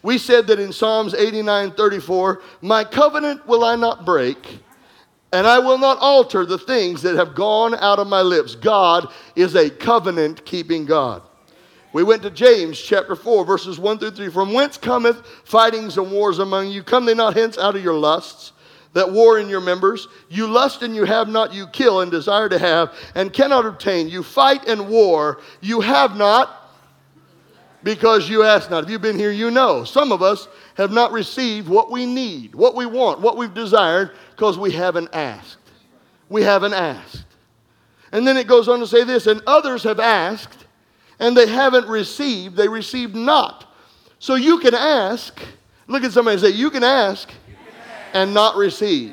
We said that in Psalms 89:34, my covenant will I not break, and I will not alter the things that have gone out of my lips. God is a covenant-keeping God. We went to James chapter 4, verses 1 through 3. From whence cometh fightings and wars among you? Come they not hence out of your lusts that war in your members? You lust and you have not, you kill and desire to have and cannot obtain. You fight and war, you have not because you ask not. If you've been here, you know. Some of us have not received what we need, what we want, what we've desired because we haven't asked. We haven't asked. And then it goes on to say this, and others have asked and they haven't received, they received not. So you can ask, look at somebody and say, you can ask and not receive.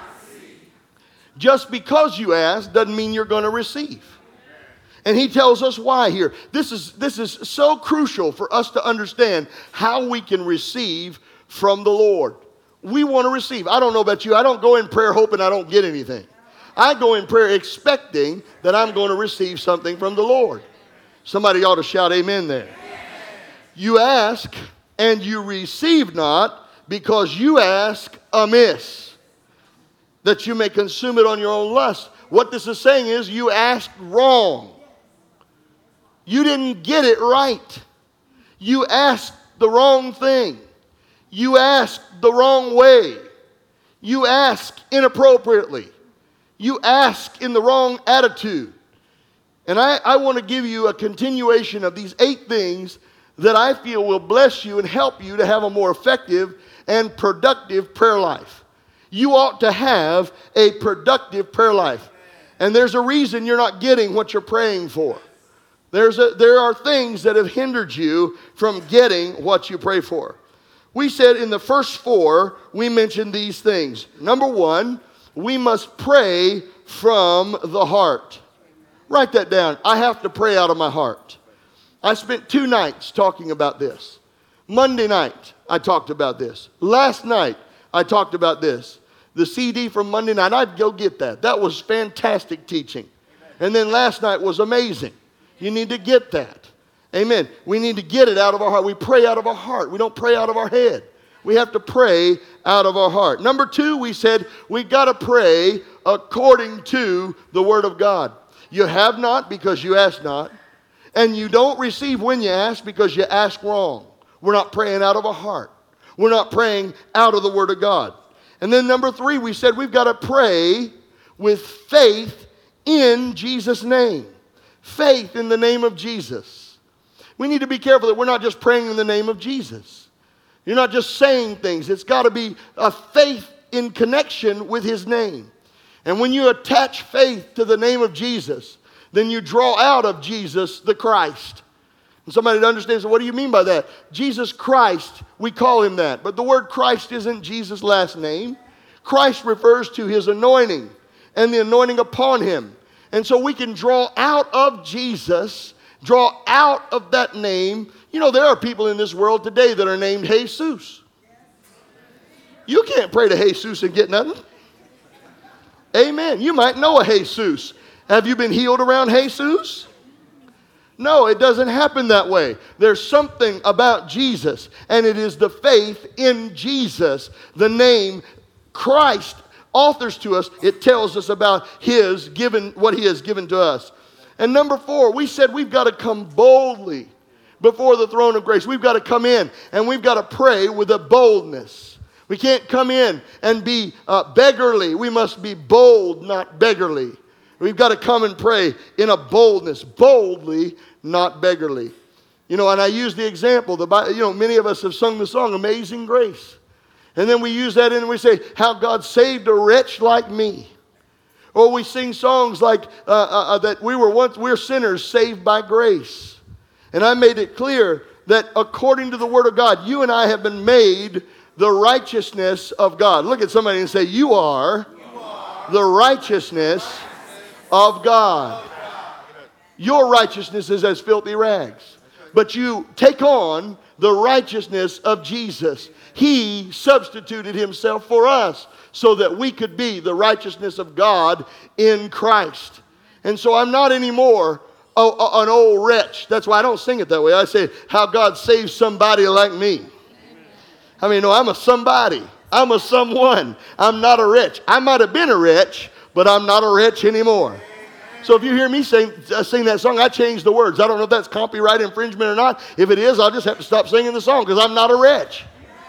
Just because you ask doesn't mean you're going to receive. And he tells us why here. This is so crucial for us to understand how we can receive from the Lord. We want to receive. I don't know about you. I don't go in prayer hoping I don't get anything. I go in prayer expecting that I'm going to receive something from the Lord. Somebody ought to shout amen there. You ask and you receive not because you ask amiss, that you may consume it on your own lust. What this is saying is you asked wrong. You didn't get it right. You asked the wrong thing. You asked the wrong way. You asked inappropriately. You asked in the wrong attitude. And I want to give you a continuation of these 8 things that I feel will bless you and help you to have a more effective and productive prayer life. You ought to have a productive prayer life. And there's a reason you're not getting what you're praying for. There are things that have hindered you from getting what you pray for. We said in the first 4, we mentioned these things. Number 1, we must pray from the heart. Write that down. I have to pray out of my heart. I spent 2 nights talking about this. Monday night, I talked about this. Last night, I talked about this. The CD from Monday night, I'd go get that. That was fantastic teaching. And then last night was amazing. You need to get that. Amen. We need to get it out of our heart. We pray out of our heart. We don't pray out of our head. We have to pray out of our heart. Number 2, we said we got to pray according to the Word of God. You have not because you ask not. And you don't receive when you ask because you ask wrong. We're not praying out of our heart. We're not praying out of the Word of God. And then number 3, we said we've got to pray with faith in Jesus' name. Faith in the name of Jesus. We need to be careful that we're not just praying in the name of Jesus. You're not just saying things. It's got to be a faith in connection with His name. And when you attach faith to the name of Jesus, then you draw out of Jesus the Christ. And somebody that understands, what do you mean by that? Jesus Christ, we call Him that. But the word Christ isn't Jesus' last name. Christ refers to His anointing and the anointing upon Him. And so we can draw out of Jesus, draw out of that name. You know, there are people in this world today that are named Jesus. You can't pray to Jesus and get nothing. Amen. You might know a Jesus. Have you been healed around Jesus? No, it doesn't happen that way. There's something about Jesus, and it is the faith in Jesus, the name Christ authors to us. It tells us about His given, what He has given to us. And number 4, we said we've got to come boldly before the throne of grace. We've got to come in and we've got to pray with a boldness. We can't come in and be beggarly. We must be bold, not beggarly. We've got to come and pray in a boldness, boldly, not beggarly. You know, and I use the example, many of us have sung the song, Amazing Grace. And then we use that in and we say, how God saved a wretch like me. Or we sing songs like that we're sinners saved by grace. And I made it clear that according to the Word of God, you and I have been made the righteousness of God. Look at somebody and say, you are the righteousness of God. Your righteousness is as filthy rags. But you take on the righteousness of Jesus. He substituted Himself for us so that we could be the righteousness of God in Christ. And so I'm not anymore an old wretch. That's why I don't sing it that way. I say, how God saved somebody like me. How many know I'm a somebody? I'm a someone. I'm not a wretch. I might have been a wretch, but I'm not a wretch anymore. So if you hear me sing that song, I changed the words. I don't know if that's copyright infringement or not. If it is, I'll just have to stop singing the song because I'm not a wretch.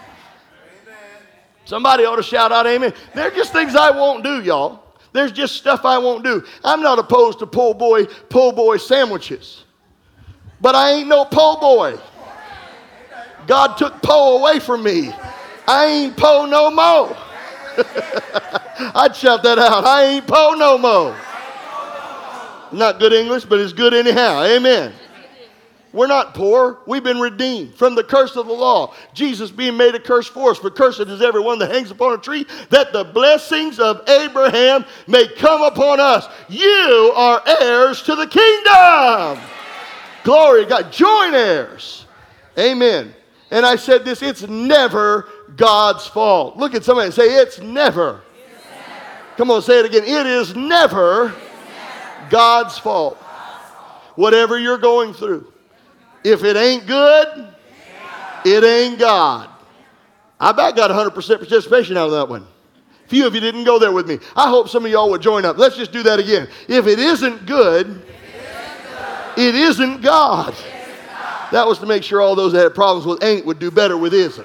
Somebody ought to shout out amen. There are just things I won't do, y'all. There's just stuff I won't do. I'm not opposed to po' boy sandwiches. But I ain't no po' boy. God took po away from me. I ain't po no mo. I'd shout that out. I ain't po no mo. Not good English, but it's good anyhow. Amen. We're not poor. We've been redeemed from the curse of the law. Jesus being made a curse for us. For cursed is everyone that hangs upon a tree, that the blessings of Abraham may come upon us. You are heirs to the kingdom. Glory to God. Joint heirs. Amen. And I said this, it's never God's fault. Look at somebody and say, it's never. Come on, say it again. It is never God's fault. Whatever you're going through. If it ain't good, it ain't God. I about got 100% participation out of that one. Few of you didn't go there with me. I hope some of y'all would join up. Let's just do that again. If it isn't good, it isn't God. That was to make sure all those that had problems with ain't would do better with isn't.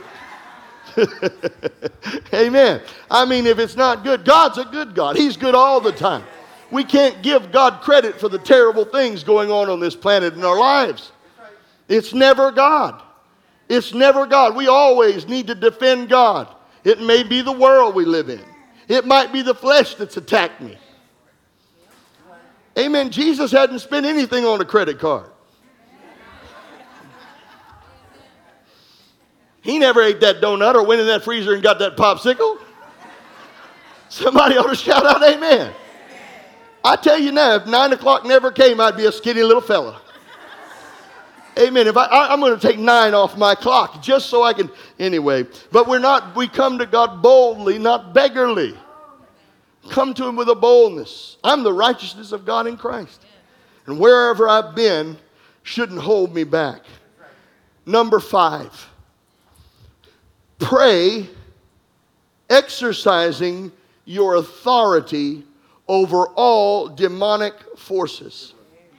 Amen. I mean, if it's not good, God's a good God. He's good all the time. We can't give God credit for the terrible things going on this planet in our lives. It's never God. It's never God. We always need to defend God. It may be the world we live in. It might be the flesh that's attacked me. Amen. Jesus hadn't spent anything on a credit card. He never ate that donut or went in that freezer and got that popsicle. Somebody ought to shout out amen. I tell you now, if 9 o'clock never came, I'd be a skinny little fella. Amen. If I'm going to take 9 off my clock just so I can, anyway. But we come to God boldly, not beggarly. Come to him with a boldness. I'm the righteousness of God in Christ. And wherever I've been shouldn't hold me back. Number 5. Pray exercising your authority over all demonic forces.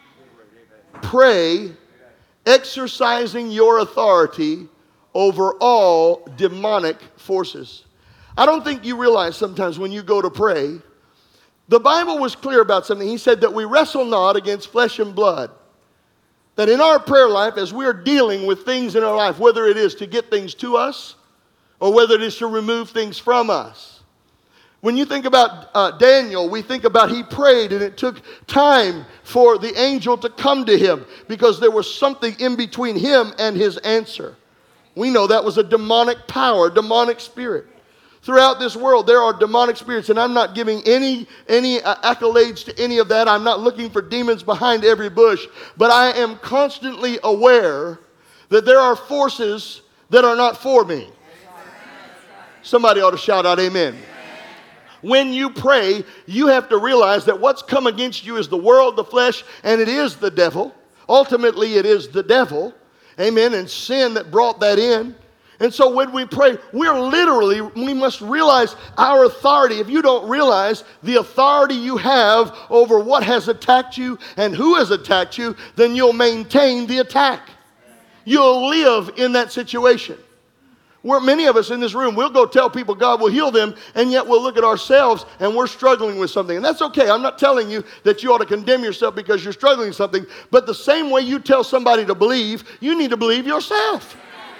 Pray exercising your authority over all demonic forces. I don't think you realize sometimes when you go to pray, the Bible was clear about something. He said that we wrestle not against flesh and blood. That in our prayer life, as we're dealing with things in our life, whether it is to get things to us or whether it is to remove things from us. When you think about Daniel, we think about he prayed and it took time for the angel to come to him because there was something in between him and his answer. We know that was a demonic power, demonic spirit. Throughout this world, there are demonic spirits, and I'm not giving any accolades to any of that. I'm not looking for demons behind every bush, but I am constantly aware that there are forces that are not for me. Somebody ought to shout out amen. When you pray, you have to realize that what's come against you is the world, the flesh, and it is the devil. Ultimately, it is the devil. Amen. And sin that brought that in. And so when we pray, we must realize our authority. If you don't realize the authority you have over what has attacked you and who has attacked you, then you'll maintain the attack. You'll live in that situation. Where many of us in this room, we'll go tell people God will heal them, and yet we'll look at ourselves and we're struggling with something. And that's okay. I'm not telling you that you ought to condemn yourself because you're struggling with something. But the same way you tell somebody to believe, you need to believe yourself.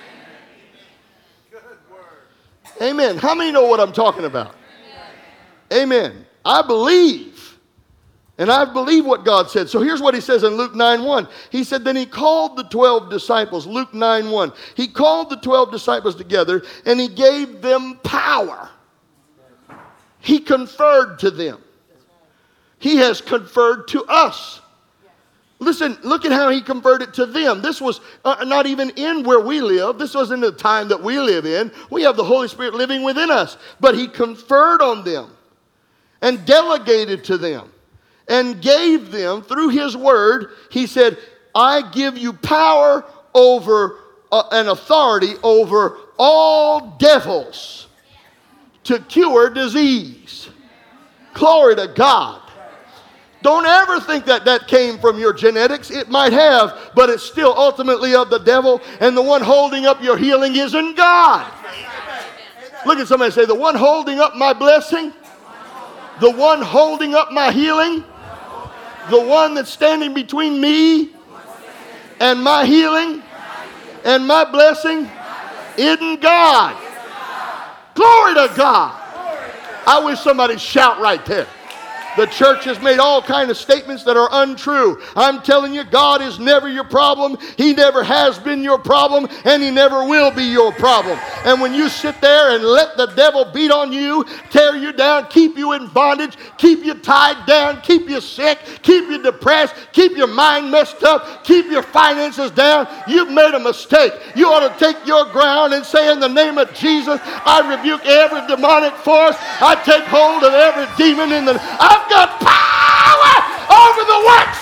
Amen. How many know what I'm talking about? Amen. I believe. And I believe what God said. So here's what he says in Luke 9:1. He said, then he called the 12 disciples. Luke 9:1. He called the 12 disciples together and he gave them power. He conferred to them. He has conferred to us. Listen, look at how he conferred it to them. This was not even in where we live. This wasn't the time that we live in. We have the Holy Spirit living within us. But he conferred on them and delegated to them. And gave them, through his word, he said, I give you power over and authority over all devils to cure disease. Glory to God. Don't ever think that that came from your genetics. It might have, but it's still ultimately of the devil, and the one holding up your healing isn't God. Look at somebody and say, the one holding up my blessing, the one holding up my healing, the one that's standing between me and my healing and my blessing isn't God. Glory to God. I wish somebody'd shout right there. The church has made all kinds of statements that are untrue. I'm telling you, God is never your problem. He never has been your problem, and He never will be your problem. And when you sit there and let the devil beat on you, tear you down, keep you in bondage, keep you tied down, keep you sick, keep you depressed, keep your mind messed up, keep your finances down, you've made a mistake. You ought to take your ground and say, in the name of Jesus, I rebuke every demonic force. I take hold of every demon in the... I've got power over the works.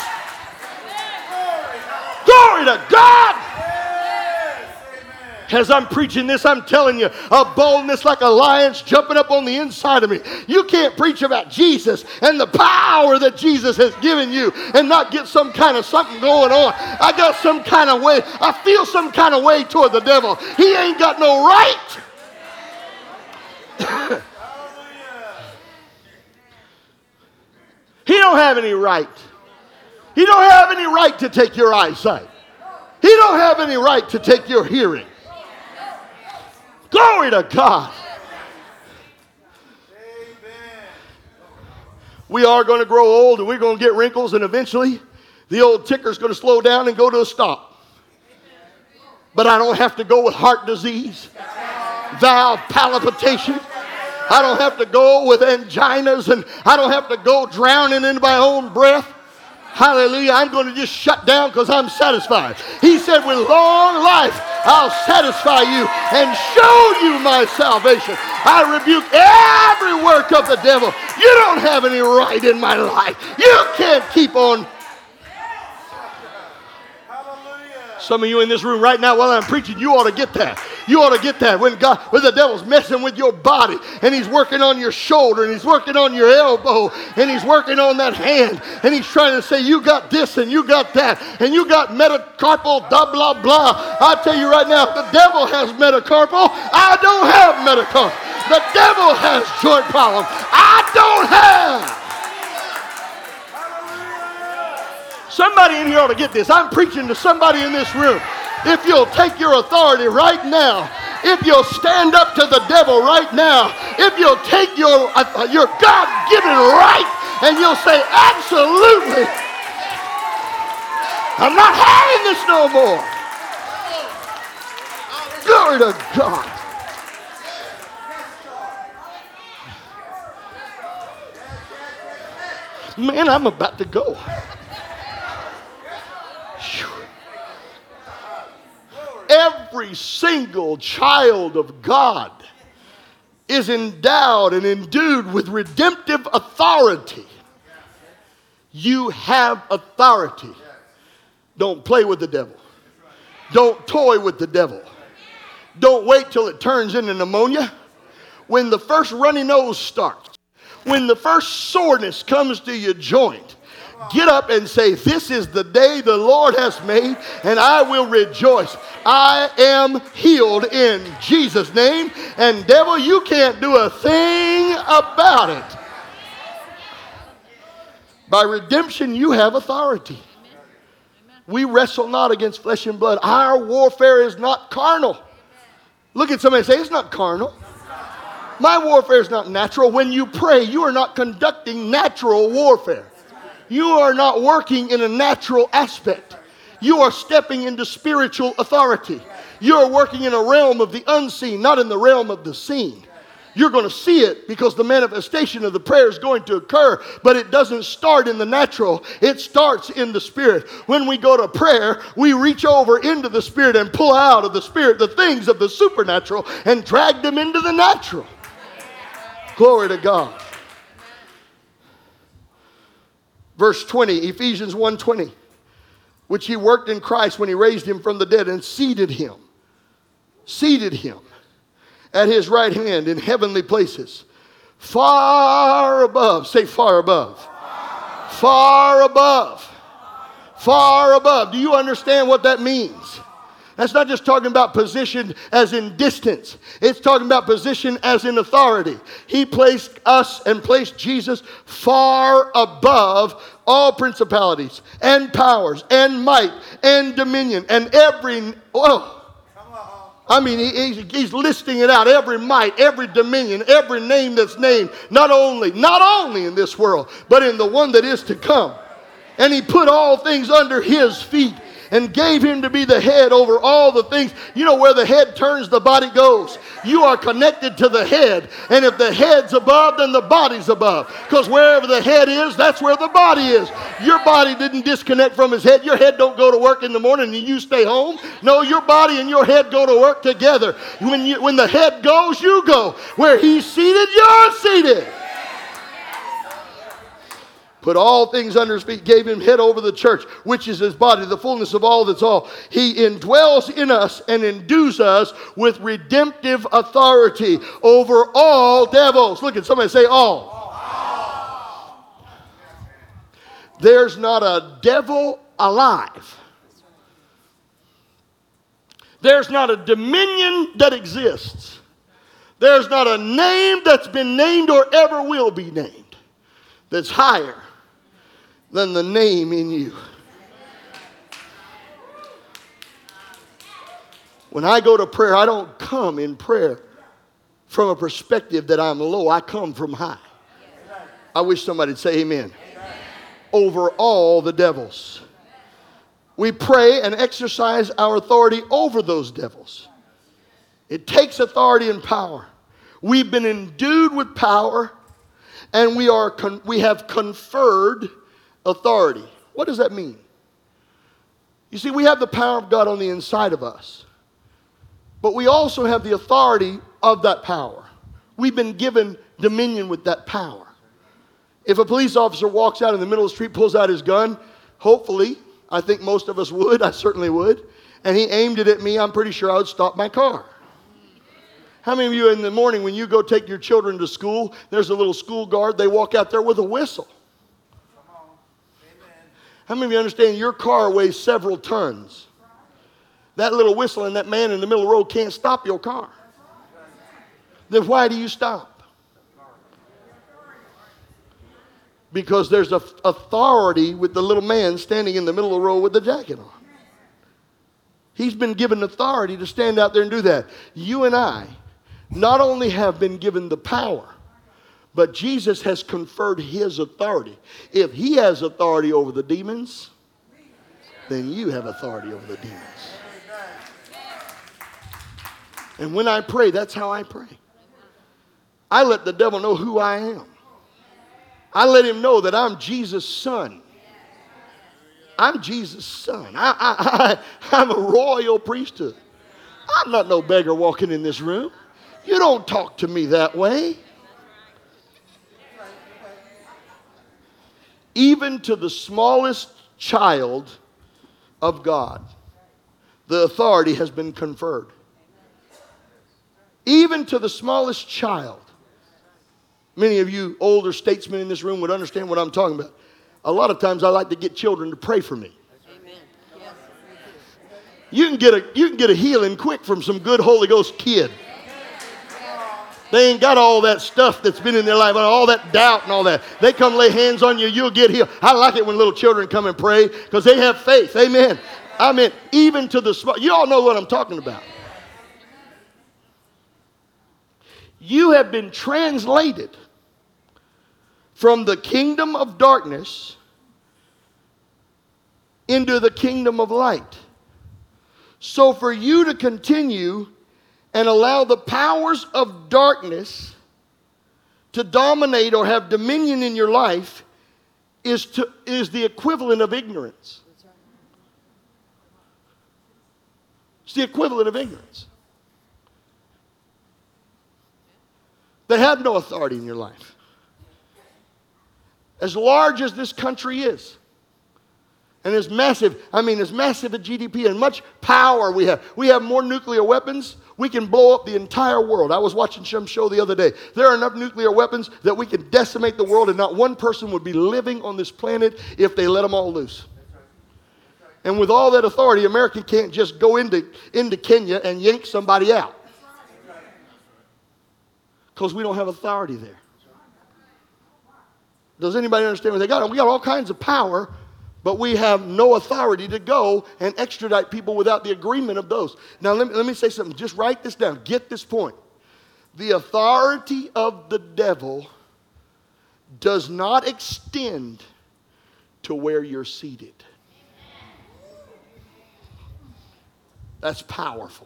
Glory to God. As I'm preaching this, I'm telling you, a boldness like a lion's jumping up on the inside of me. You can't preach about Jesus and the power that Jesus has given you and not get some kind of something going on. I got some kind of way. I feel some kind of way toward the devil. He ain't got no right. He don't have any right. He don't have any right to take your eyesight. He don't have any right to take your hearing. Glory to God. We are going to grow old and we're going to get wrinkles, and eventually the old ticker's going to slow down and go to a stop. But I don't have to go with heart disease, valve palpitation. I don't have to go with anginas, and I don't have to go drowning in my own breath. Hallelujah. I'm going to just shut down because I'm satisfied. He said, with long life, I'll satisfy you and show you my salvation. I rebuke every work of the devil. You don't have any right in my life. You can't keep on. Some of you in this room right now while I'm preaching, you ought to get that. You ought to get that when the devil's messing with your body and he's working on your shoulder and he's working on your elbow and he's working on that hand and he's trying to say you got this and you got that and you got metacarpal blah blah blah. I tell you right now, the devil has metacarpal. I don't have metacarpal. The devil has joint problems. I don't have. Somebody in here ought to get this. I'm preaching to somebody in this room. If you'll take your authority right now, if you'll stand up to the devil right now, if you'll take your God-given right and you'll say, absolutely, I'm not having this no more. Glory to God. Man, I'm about to go. Every single child of God is endowed and endued with redemptive authority. You have authority. Don't play with the devil. Don't toy with the devil. Don't wait till it turns into pneumonia. When the first runny nose starts, when the first soreness comes to your joint, get up and say, this is the day the Lord has made, and I will rejoice. I am healed in Jesus' name, and devil, you can't do a thing about it. By redemption, you have authority. We wrestle not against flesh and blood. Our warfare is not carnal. Look at somebody and say, it's not carnal. My warfare is not natural. When you pray, you are not conducting natural warfare. You are not working in a natural aspect. You are stepping into spiritual authority. You are working in a realm of the unseen, not in the realm of the seen. You're going to see it because the manifestation of the prayer is going to occur, but it doesn't start in the natural. It starts in the spirit. When we go to prayer, we reach over into the spirit and pull out of the spirit the things of the supernatural and drag them into the natural. Glory to God. Verse 20, Ephesians 1:20, which he worked in Christ when he raised him from the dead and seated him. Seated him. at his right hand in heavenly places, far above. Say far above. Far above. Far above. Do you understand what that means? That's not just talking about position as in distance. It's talking about position as in authority. He placed us and placed Jesus far above all principalities and powers and might and dominion and every... I mean, he's listing it out. Every might, every dominion, every name that's named. Not only in this world, but in the one that is to come. And he put all things under his feet and gave him to be the head over all the things. You know, where the head turns, the body goes. You are connected to the head. And if the head's above, then the body's above. Because wherever the head is, that's where the body is. Your body didn't disconnect from his head. Your head don't go to work in the morning and you stay home. No, your body and your head go to work together. When the head goes, you go. Where he's seated, you're seated. Put all things under his feet, gave him head over the church, which is his body, the fullness of all that's all. He indwells in us and endues us with redemptive authority over all devils. Look at somebody say all. There's not a devil alive. There's not a dominion that exists. There's not a name that's been named or ever will be named that's higher than the name in you. When I go to prayer, I don't come in prayer from a perspective that I'm low. I come from high. I wish somebody'd say amen. Over all the devils. We pray and exercise our authority over those devils. It takes authority and power. We've been endued with power, and we have conferred authority. What does that mean? You see, we have the power of God on the inside of us, but we also have the authority of that power. We've been given dominion with that power. If a police officer walks out in the middle of the street, pulls out his gun, hopefully, I think most of us would, I certainly would, and he aimed it at me, I'm pretty sure I would stop my car. How many of you in the morning when you go take your children to school, there's a little school guard, they walk out there with a whistle? How many of you understand your car weighs several tons? That little whistle and that man in the middle of the road can't stop your car. Then why do you stop? Because there's an authority with the little man standing in the middle of the road with the jacket on. He's been given authority to stand out there and do that. You and I not only have been given the power, but Jesus has conferred his authority. If he has authority over the demons, then you have authority over the demons. And when I pray, that's how I pray. I let the devil know who I am. I let him know that I'm Jesus' son. I'm Jesus' son. I'm a royal priesthood. I'm not no beggar walking in this room. You don't talk to me that way. Even to the smallest child of God, the authority has been conferred. Even to the smallest child. Many of you older statesmen in this room would understand what I'm talking about. A lot of times I like to get children to pray for me. Amen. You can get a healing quick from some good Holy Ghost kid. They ain't got all that stuff that's been in their life, all that doubt and all that. They come lay hands on you, you'll get healed. I like it when little children come and pray because they have faith. Amen. I mean, even to the small, you all know what I'm talking about. You have been translated from the kingdom of darkness into the kingdom of light. So for you to continue and allow the powers of darkness to dominate or have dominion in your life is the equivalent of ignorance. It's the equivalent of ignorance. They have no authority in your life. As large as this country is, and as massive a GDP and much power we have more nuclear weapons, We can blow up the entire world. I was watching some show the other day. There are enough nuclear weapons that we can decimate the world and not one person would be living on this planet if they let them all loose. And with all that authority, America can't just go into Kenya and yank somebody out. Because we don't have authority there. Does anybody understand what they got? We got all kinds of power, but we have no authority to go and extradite people without the agreement of those. Now, let me say something. Just write this down. Get this point. The authority of the devil does not extend to where you're seated. That's powerful.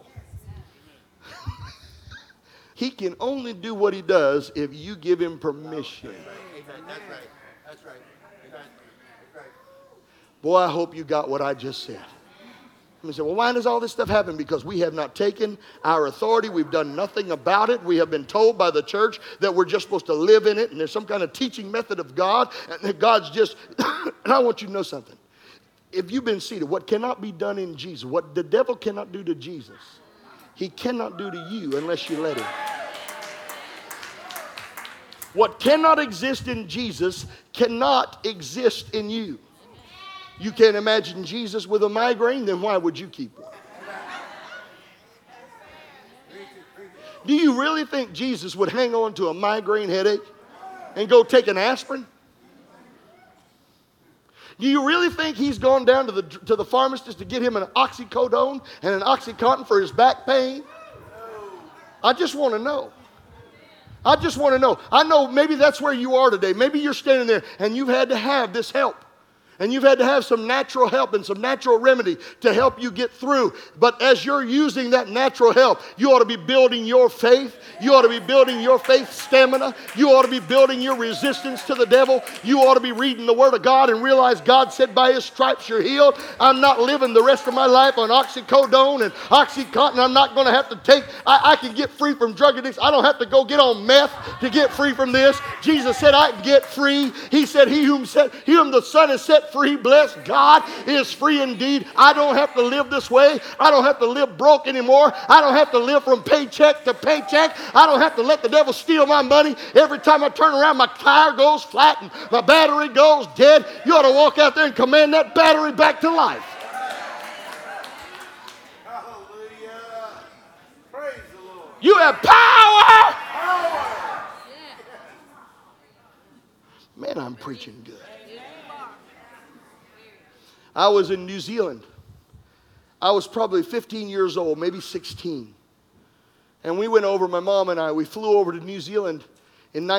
He can only do what he does if you give him permission. That's right. That's right. That's right. Boy, I hope you got what I just said. You say, well, why does all this stuff happen? Because we have not taken our authority. We've done nothing about it. We have been told by the church that we're just supposed to live in it, and there's some kind of teaching method of God, and that God's just, and I want you to know something. If you've been seated, what cannot be done in Jesus, what the devil cannot do to Jesus, he cannot do to you unless you let him. What cannot exist in Jesus cannot exist in you. You can't imagine Jesus with a migraine, then why would you keep one? Do you really think Jesus would hang on to a migraine headache and go take an aspirin? Do you really think he's gone down to the pharmacist to get him an oxycodone and an Oxycontin for his back pain? I just want to know. I just want to know. I know maybe that's where you are today. Maybe you're standing there and you've had to have this help. And you've had to have some natural help and some natural remedy to help you get through. But as you're using that natural help, you ought to be building your faith. You ought to be building your faith stamina. You ought to be building your resistance to the devil. You ought to be reading the Word of God and realize God said by His stripes you're healed. I'm not living the rest of my life on oxycodone and Oxycontin. I'm not going to have to take, I can get free from drug addicts. I don't have to go get on meth to get free from this. Jesus said I can get free. He said he whom the Son has set free, bless God, is free indeed. I don't have to live this way. I don't have to live broke anymore. I don't have to live from paycheck to paycheck. I don't have to let the devil steal my money. Every time I turn around, my tire goes flat and my battery goes dead. You ought to walk out there and command that battery back to life. Hallelujah. Praise the Lord. You have power. Man, I'm preaching good. I was in New Zealand. I was probably 15 years old, maybe 16. And we went over, my mom and I, we flew over to New Zealand in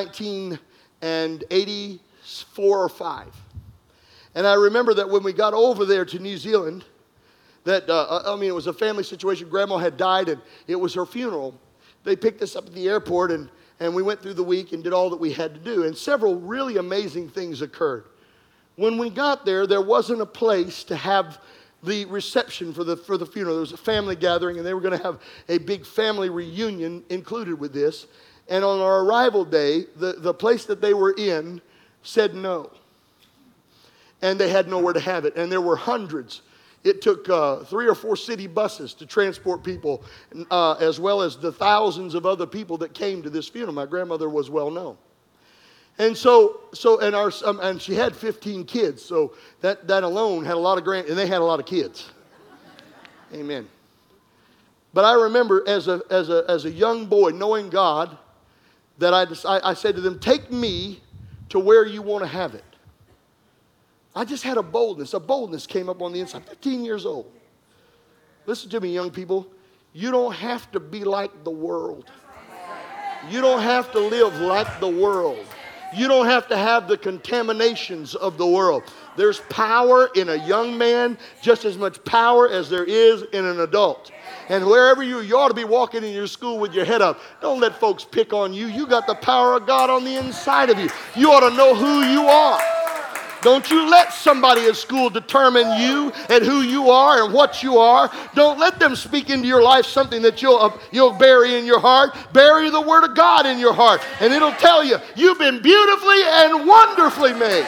1984 or 5. And I remember that when we got over there to New Zealand, that, it was a family situation. Grandma had died and it was her funeral. They picked us up at the airport and we went through the week and did all that we had to do. And several really amazing things occurred. When we got there, there wasn't a place to have the reception for the funeral. There was a family gathering, and they were going to have a big family reunion included with this. And on our arrival day, the place that they were in said no. And they had nowhere to have it. And there were hundreds. It took 3 or 4 city buses to transport people, as well as the thousands of other people that came to this funeral. My grandmother was well known. And and she had 15 kids, so that alone had a lot of and they had a lot of kids. Amen. But I remember as a young boy, knowing God, that I said to them, take me to where you want to have it. I just had a boldness. A boldness came up on the inside. 15 years old. Listen to me, young people. You don't have to be like the world. You don't have to live like the world. You don't have to have the contaminations of the world. There's power in a young man, just as much power as there is in an adult. And wherever you ought to be walking in your school with your head up. Don't let folks pick on you. You got the power of God on the inside of you. You ought to know who you are. Don't you let somebody at school determine you and who you are and what you are. Don't let them speak into your life something that you'll bury in your heart. Bury the Word of God in your heart, and it'll tell you you've been beautifully and wonderfully made.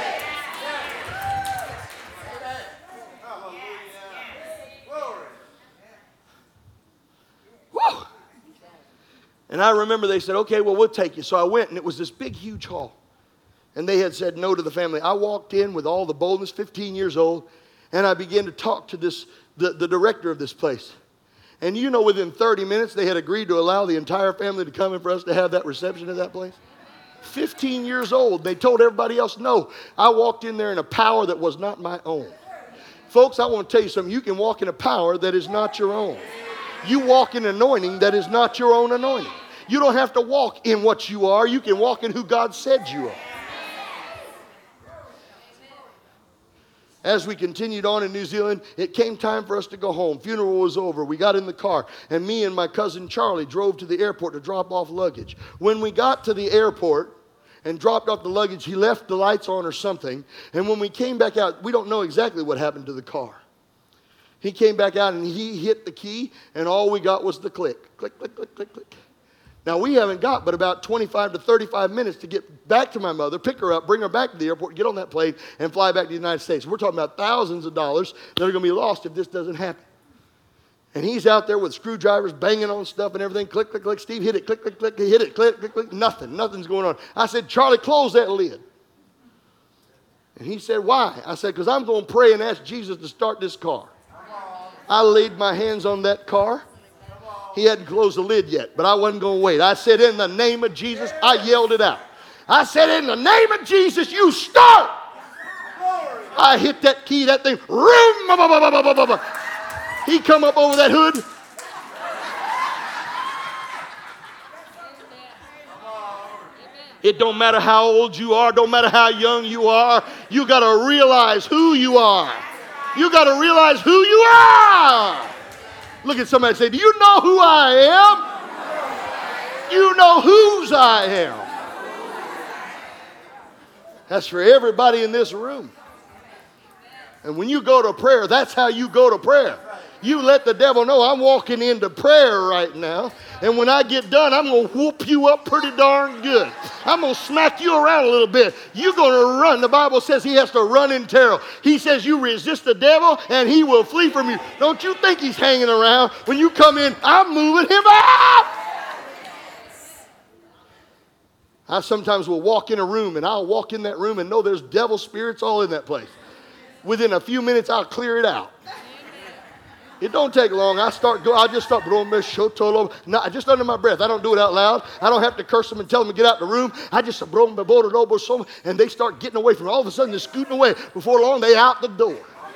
Woo. And I remember they said, okay, well, we'll take you. So I went, and it was this big, huge hall. And they had said no to the family. I walked in with all the boldness, 15 years old, and I began to talk to the director of this place. And you know, within 30 minutes, they had agreed to allow the entire family to come in for us to have that reception at that place. 15 years old. They told everybody else no. I walked in there in a power that was not my own. Folks, I want to tell you something. You can walk in a power that is not your own. You walk in anointing that is not your own anointing. You don't have to walk in what you are. You can walk in who God said you are. As we continued on in New Zealand, it came time for us to go home. Funeral was over. We got in the car, and me and my cousin Charlie drove to the airport to drop off luggage. When we got to the airport and dropped off the luggage, he left the lights on or something. And when we came back out, we don't know exactly what happened to the car. He came back out, and he hit the key, and all we got was the click. Click, click, click, click, click. Now, we haven't got but about 25 to 35 minutes to get back to my mother, pick her up, bring her back to the airport, get on that plane, and fly back to the United States. We're talking about thousands of dollars that are going to be lost if this doesn't happen. And he's out there with screwdrivers banging on stuff and everything. Click, click, click. Steve, hit it. Click, click, click. He hit it. Click, click, click. Nothing's going on. I said, Charlie, close that lid. And he said, why? I said, because I'm going to pray and ask Jesus to start this car. I laid my hands on that car. He hadn't closed the lid yet, but I wasn't going to wait. I said, in the name of Jesus, I yelled it out. I said, in the name of Jesus, you start. I hit that key, that thing. He come up over that hood. It don't matter how old you are, don't matter how young you are. You got to realize who you are. You got to realize who you are. Look at somebody and say, do you know who I am? You know whose I am. That's for everybody in this room. And when you go to prayer, that's how you go to prayer. You let the devil know I'm walking into prayer right now. And when I get done, I'm going to whoop you up pretty darn good. I'm going to smack you around a little bit. You're going to run. The Bible says he has to run in terror. He says you resist the devil and he will flee from you. Don't you think he's hanging around? When you come in, I'm moving him out. I sometimes will walk in a room and I'll walk in that room and know there's devil spirits all in that place. Within a few minutes, I'll clear it out. It don't take long. I just start, just under my breath. I don't do it out loud. I don't have to curse them and tell them to get out of the room. I just, and they start getting away from me. All of a sudden, they're scooting away. Before long, they're out the door.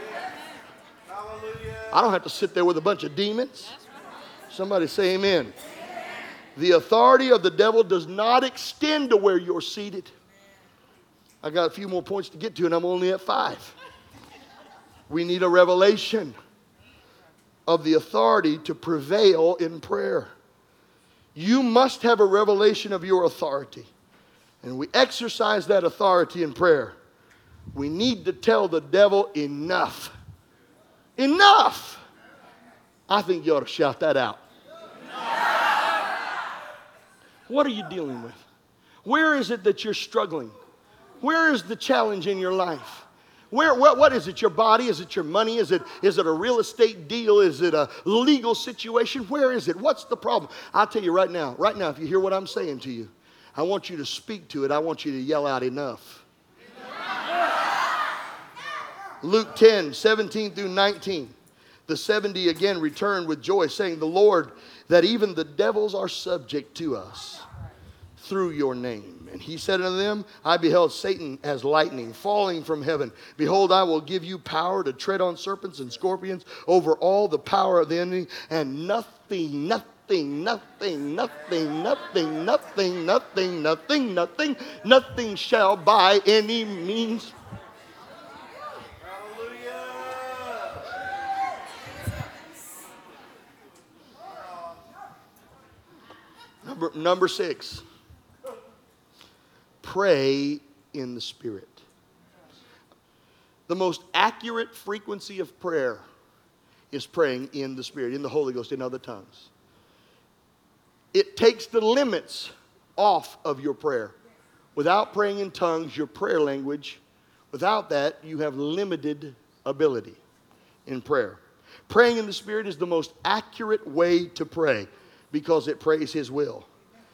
I don't have to sit there with a bunch of demons. Somebody say amen. The authority of the devil does not extend to where you're seated. I got a few more points to get to, and I'm only at 5. We need a revelation of the authority to prevail in prayer. You must have a revelation of your authority. And we exercise that authority in prayer. We need to tell the devil enough. Enough! I think you ought to shout that out. What are you dealing with? Where is it that you're struggling? Where is the challenge in your life? What is it? Your body? Is it your money? Is it a real estate deal? Is it a legal situation? Where is it? What's the problem? I'll tell you right now, if you hear what I'm saying to you, I want you to speak to it. I want you to yell out enough. Luke 10, 17 through 19. The 70 again returned with joy, saying, the Lord, that even the devils are subject to us through your name. And he said unto them, I beheld Satan as lightning falling from heaven. Behold, I will give you power to tread on serpents and scorpions over all the power of the enemy, and nothing shall by any means. Number 6. Pray in the Spirit. The most accurate frequency of prayer is praying in the Spirit, in the Holy Ghost, in other tongues. It takes the limits off of your prayer. Without praying in tongues, your prayer language, without that, you have limited ability in prayer. Praying in the Spirit is the most accurate way to pray because it prays His will.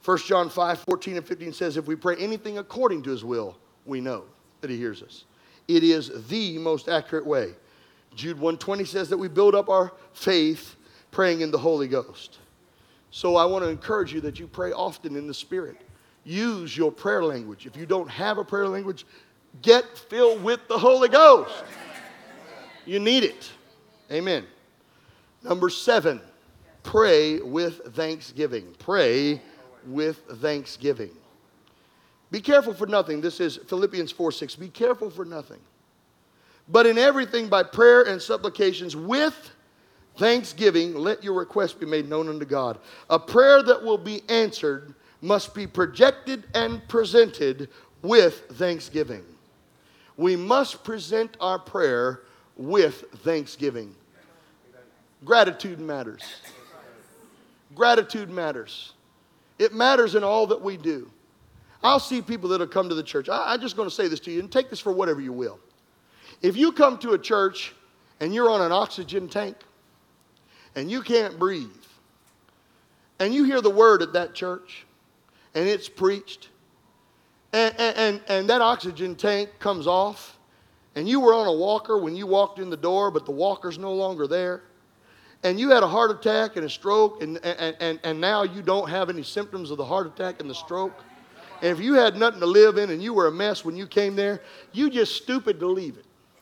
1 John 5:14 and 15 says, if we pray anything according to his will, we know that he hears us. It is the most accurate way. Jude 1:20 says that we build up our faith praying in the Holy Ghost. So I want to encourage you that you pray often in the Spirit. Use your prayer language. If you don't have a prayer language, get filled with the Holy Ghost. You need it. Amen. Number 7, pray with thanksgiving. Pray with thanksgiving. Be careful for nothing. This is Philippians 4:6. Be careful for nothing, but in everything by prayer and supplications with thanksgiving, let your requests be made known unto God. A prayer that will be answered must be projected and presented with thanksgiving. We must present our prayer with thanksgiving. Gratitude matters. Gratitude matters. It matters in all that we do. I'll see people that will come to the church. I'm just going to say this to you, and take this for whatever you will. If you come to a church and you're on an oxygen tank and you can't breathe, and you hear the word at that church and it's preached, and that oxygen tank comes off, and you were on a walker when you walked in the door, but the walker's no longer there, and you had a heart attack and a stroke, and now you don't have any symptoms of the heart attack and the stroke, and if you had nothing to live in and you were a mess when you came there, you just stupid to leave it.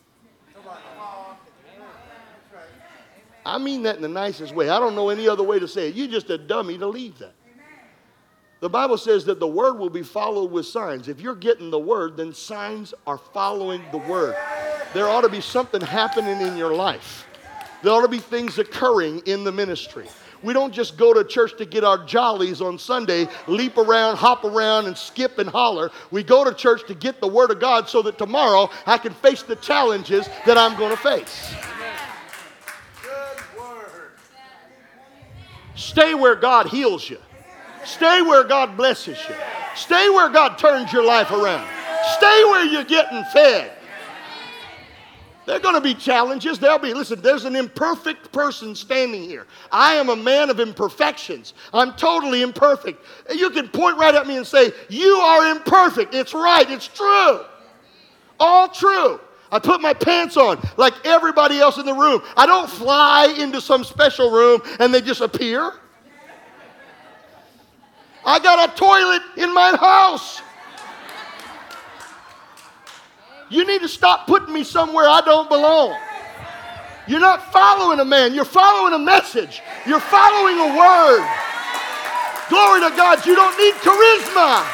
I mean that in the nicest way. I don't know any other way to say it. You're just a dummy to leave that. The Bible says that the word will be followed with signs. If you're getting the word, then signs are following the word. There ought to be something happening in your life. There ought to be things occurring in the ministry. We don't just go to church to get our jollies on Sunday, leap around, hop around, and skip and holler. We go to church to get the word of God so that tomorrow I can face the challenges that I'm going to face. Stay where God heals you. Stay where God blesses you. Stay where God turns your life around. Stay where you're getting fed. There are going to be challenges. Listen, there's an imperfect person standing here. I am a man of imperfections. I'm totally imperfect. You can point right at me and say, you are imperfect. It's right. It's true. All true. I put my pants on like everybody else in the room. I don't fly into some special room and they just appear. I got a toilet in my house. You need to stop putting me somewhere I don't belong. You're not following a man. You're following a message. You're following a word. Glory to God. You don't need charisma.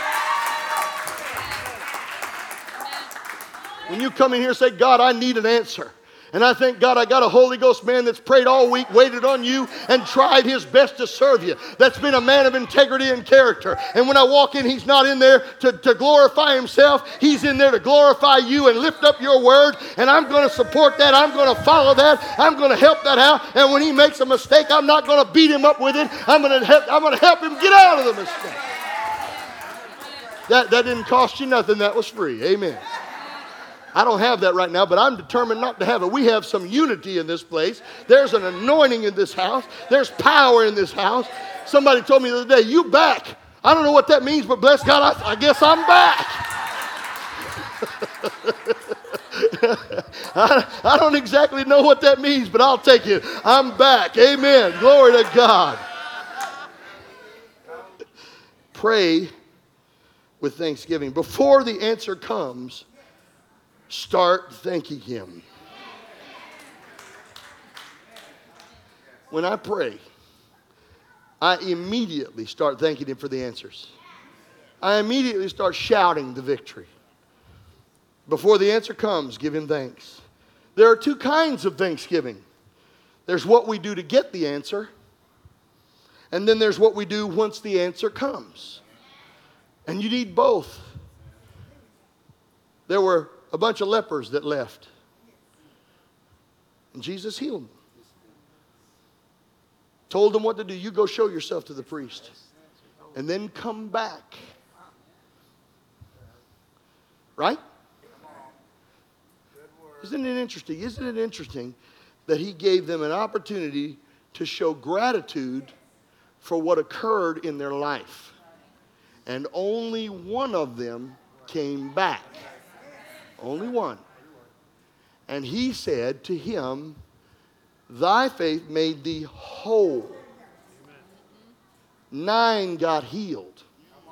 When you come in here and say, God, I need an answer. And I thank God I got a Holy Ghost man that's prayed all week, waited on you, and tried his best to serve you. That's been a man of integrity and character. And when I walk in, he's not in there to glorify himself. He's in there to glorify you and lift up your word. And I'm going to support that. I'm going to follow that. I'm going to help that out. And when he makes a mistake, I'm not going to beat him up with it. I'm going to help him get out of the mistake. That didn't cost you nothing. That was free. Amen. I don't have that right now, but I'm determined not to have it. We have some unity in this place. There's an anointing in this house. There's power in this house. Somebody told me the other day, you back. I don't know what that means, but bless God, I guess I'm back. I don't exactly know what that means, but I'll take it. I'm back. Amen. Glory to God. Pray with thanksgiving. Before the answer comes, start thanking him. When I pray, I immediately start thanking him for the answers. I immediately start shouting the victory. Before the answer comes, give him thanks. There are two kinds of thanksgiving. There's what we do to get the answer, and then there's what we do once the answer comes. And you need both. There were a bunch of lepers that left. And Jesus healed them. Told them what to do. You go show yourself to the priest. And then come back. Right? Isn't it interesting? Isn't it interesting that he gave them an opportunity to show gratitude for what occurred in their life? and only one of them came back. Only one. And he said to him, thy faith made thee whole. 9 got healed.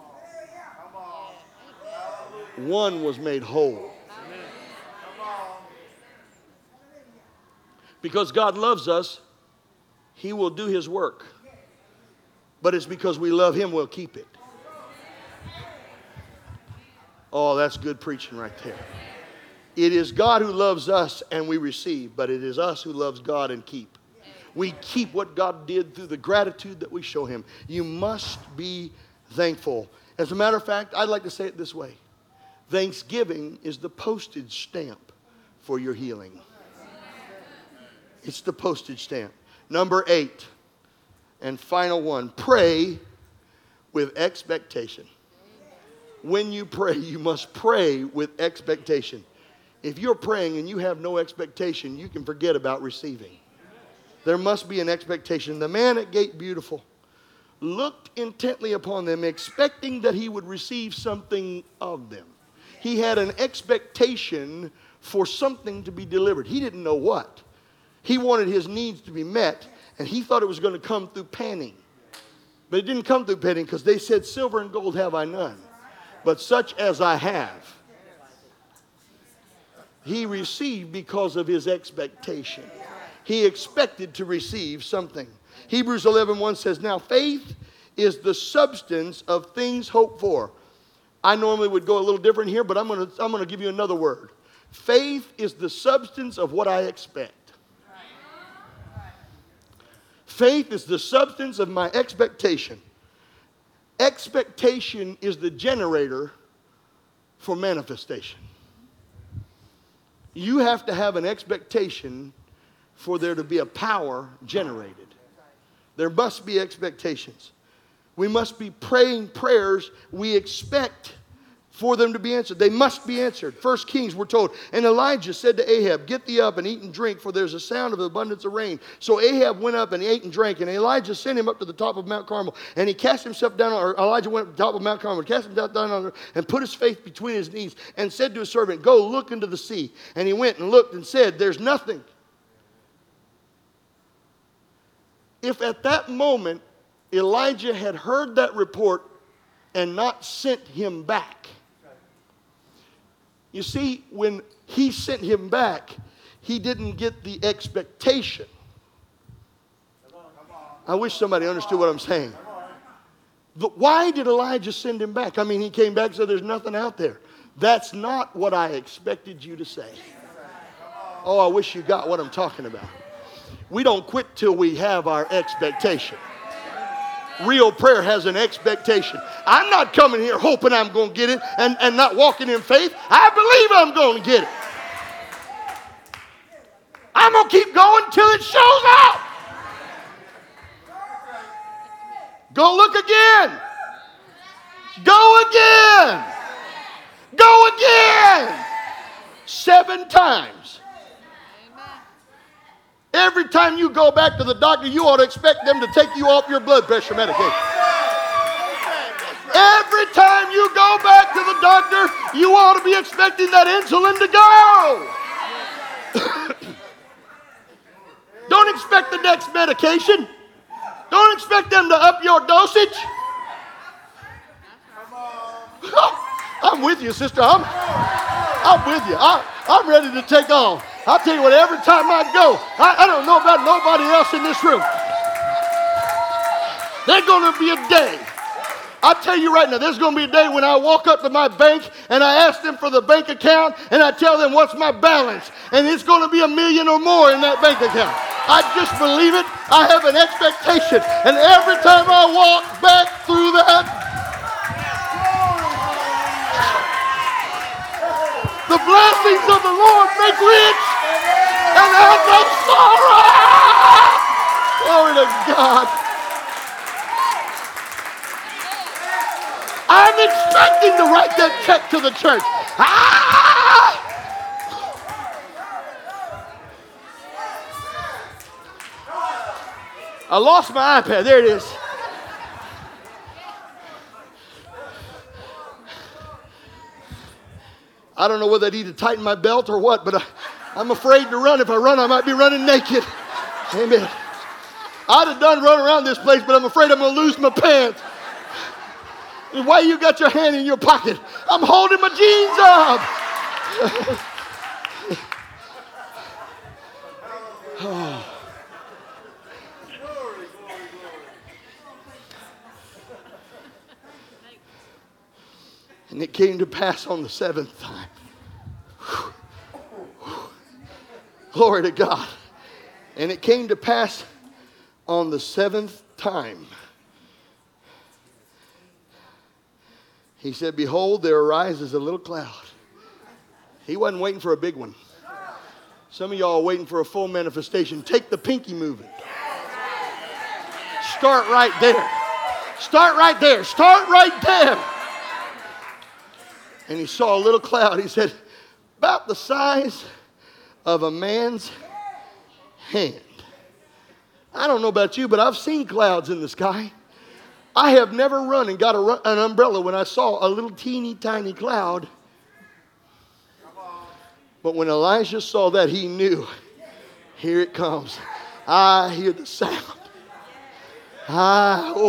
1 was made whole. Because God loves us, he will do his work. But it's because we love him, we'll keep it. Oh, that's good preaching right there. It is God who loves us and we receive, but it is us who loves God and keep. We keep what God did through the gratitude that we show him. You must be thankful. As a matter of fact, I'd like to say it this way. Thanksgiving is the postage stamp for your healing. It's the postage stamp. Number 8, and final one, pray with expectation. When you pray, you must pray with expectation. If you're praying and you have no expectation, you can forget about receiving. There must be an expectation. The man at Gate Beautiful looked intently upon them, expecting that he would receive something of them. He had an expectation for something to be delivered. He didn't know what. He wanted his needs to be met, and he thought it was going to come through panning. But it didn't come through panning, because they said, silver and gold have I none, but such as I have. He received because of his expectation. He expected to receive something. Hebrews 11:1 says, now faith is the substance of things hoped for. I normally would go a little different here, but I'm going to give you another word. Faith is the substance of what I expect. Faith is the substance of my expectation. Expectation is the generator for manifestation. You have to have an expectation for there to be a power generated. There must be expectations. We must be praying prayers we expect for them to be answered. They must be answered. 1 Kings, we're told, and Elijah said to Ahab, get thee up and eat and drink, for there's a sound of abundance of rain. So Ahab went up and ate and drank, and Elijah sent him up to the top of Mount Carmel, and he cast himself down, or Elijah went up to the top of Mount Carmel, cast himself down on and put his face between his knees, and said to his servant, go look into the sea. And he went and looked and said, there's nothing. If at that moment Elijah had heard that report and not sent him back, you see, when he sent him back, he didn't get the expectation. I wish somebody understood what I'm saying. But why did Elijah send him back? I mean, he came back and said, there's nothing out there. That's not what I expected you to say. Oh, I wish you got what I'm talking about. We don't quit till we have our expectation. Real prayer has an expectation. I'm not coming here hoping I'm going to get it and not walking in faith. I believe I'm going to get it. I'm going to keep going till it shows up. Go look again. Go again. Go again. 7 times. Every time you go back to the doctor, you ought to expect them to take you off your blood pressure medication. Every time you go back to the doctor, you ought to be expecting that insulin to go. Don't expect the next medication. Don't expect them to up your dosage. I'm with you, sister. I'm with you. I'm ready to take off. I'll tell you what, every time I go, I don't know about nobody else in this room. There's going to be a day. I'll tell you right now, there's going to be a day when I walk up to my bank and I ask them for the bank account and I tell them what's my balance. And it's going to be $1 million or more in that bank account. I just believe it. I have an expectation. And every time I walk back through that, the blessings of the Lord make rich and add no sorrow. Glory to God. I'm expecting to write that check to the church. I lost my iPad. There it is. I don't know whether I need to tighten my belt or what, but I'm afraid to run. If I run, I might be running naked. Amen. I'd have done run around this place, but I'm afraid I'm going to lose my pants. Why you got your hand in your pocket? I'm holding my jeans up. Oh. And it came to pass on the seventh time. Glory to God. And it came to pass on the seventh time. He said, behold, there arises a little cloud. He wasn't waiting for a big one. Some of y'all are waiting for a full manifestation. Take the pinky moving. Start right there. Start right there. Start right there. And he saw a little cloud. He said, about the size of a man's hand. I don't know about you, but I've seen clouds in the sky. I have never run and got an umbrella when I saw a little teeny tiny cloud. But when Elijah saw that, he knew, here it comes. I hear the sound. I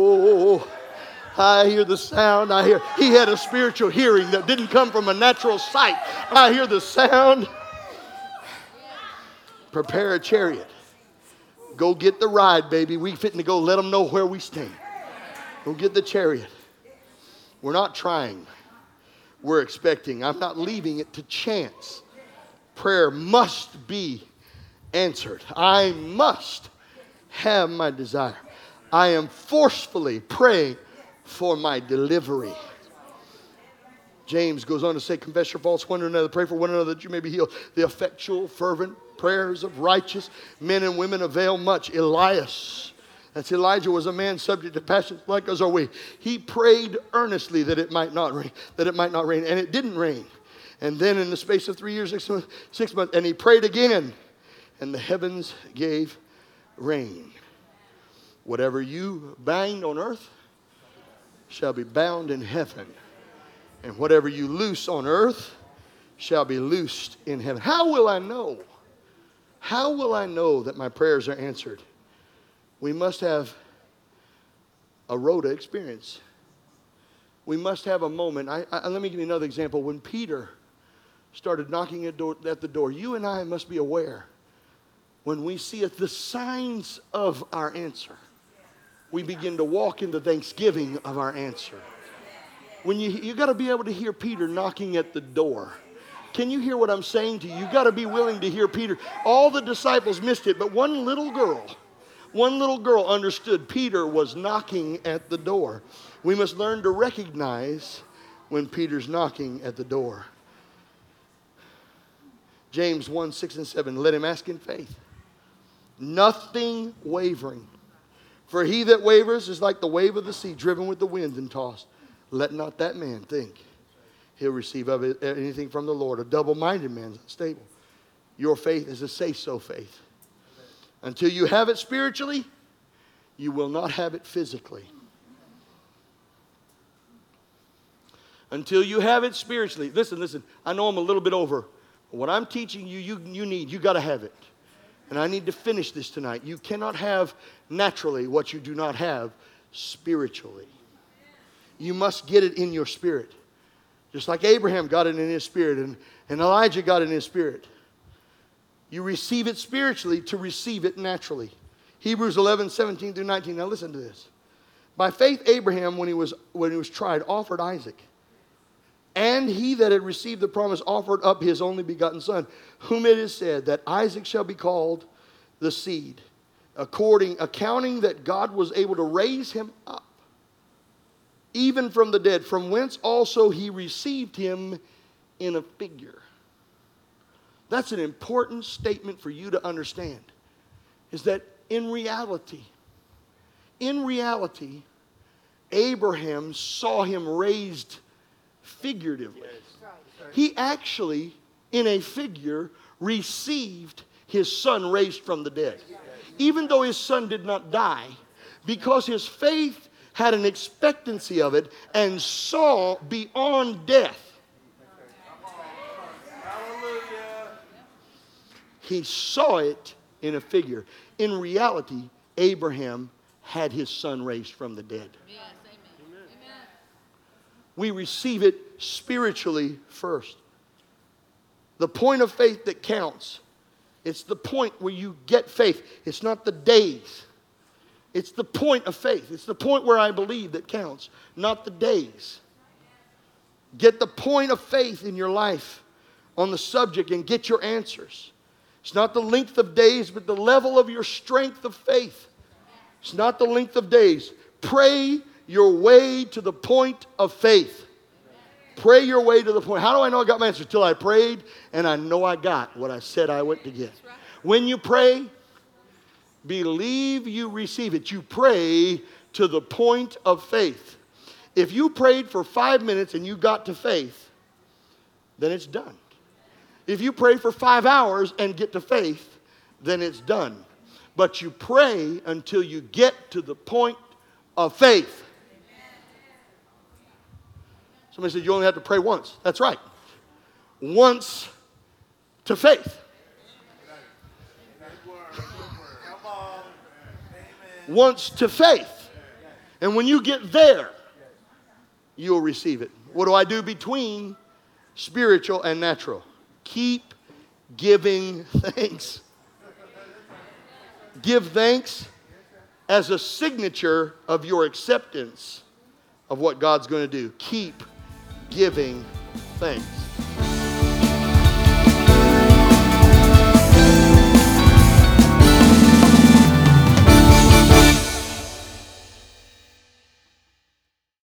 hear the sound. He had a spiritual hearing that didn't come from a natural sight. I hear the sound. Prepare a chariot. Go get the ride, baby. We fitting to go let them know where we stand. Go get the chariot. We're not trying. We're expecting. I'm not leaving it to chance. Prayer must be answered. I must have my desire. I am forcefully praying for my delivery. James goes on to say, confess your faults one to another, pray for one another that you may be healed. The effectual, fervent prayers of righteous men and women avail much. Elias, that's Elijah, was a man subject to passions like us are we. He prayed earnestly that it might not rain, and it didn't rain. And then in the space of 3 years, 6 months, and he prayed again, and the heavens gave rain. Whatever you bind on earth shall be bound in heaven. And whatever you loose on earth shall be loosed in heaven. How will I know? How will I know that my prayers are answered? We must have a Rhoda experience. We must have a moment. Let me give you another example. When Peter started knocking at the door, you and I must be aware. When we see the signs of our answer, we begin to walk into thanksgiving of our answer. When you got to be able to hear Peter knocking at the door. Can you hear what I'm saying to you? You got to be willing to hear Peter. All the disciples missed it, but one little girl understood Peter was knocking at the door. We must learn to recognize when Peter's knocking at the door. James 1, 6 and 7, let him ask in faith, nothing wavering. For he that wavers is like the wave of the sea, driven with the wind and tossed. Let not that man think he'll receive of it anything from the Lord. A double-minded man is unstable. Your faith is a say-so faith. Until you have it spiritually, you will not have it physically. Until you have it spiritually. Listen. I know I'm a little bit over. What I'm teaching you, you got to have it. And I need to finish this tonight. You cannot have naturally what you do not have spiritually. You must get it in your spirit. Just like Abraham got it in his spirit and Elijah got it in his spirit. You receive it spiritually to receive it naturally. Hebrews 11, 17 through 19. Now listen to this. By faith, Abraham, when he was tried, offered Isaac. And he that had received the promise offered up his only begotten son, whom it is said that Isaac shall be called the seed, accounting that God was able to raise him up, even from the dead, from whence also he received him in a figure. That's an important statement for you to understand, is that in reality, Abraham saw him raised figuratively. He actually, in a figure, received his son raised from the dead. Even though his son did not die, because his faith had an expectancy of it and saw beyond death. He saw it in a figure. In reality, Abraham had his son raised from the dead. Yes, amen. Amen. We receive it spiritually first. The point of faith that counts. It's the point where you get faith. It's not the days. It's the point of faith. It's the point where I believe that counts, not the days. Get the point of faith in your life on the subject and get your answers. It's not the length of days, but the level of your strength of faith. It's not the length of days. Pray your way to the point of faith. Pray your way to the point. How do I know I got my answer? Till I prayed and I know I got what I said I went to get. When you pray, believe you receive it. You pray to the point of faith. If you prayed for 5 minutes and you got to faith, then it's done. If you pray for 5 hours and get to faith, then it's done. But you pray until you get to the point of faith. Somebody said you only have to pray once. That's right. Once to faith. Once to faith. And when you get there, you'll receive it. What do I do between spiritual and natural? Keep giving thanks. Give thanks as a signature of your acceptance of what God's going to do. Keep giving thanks.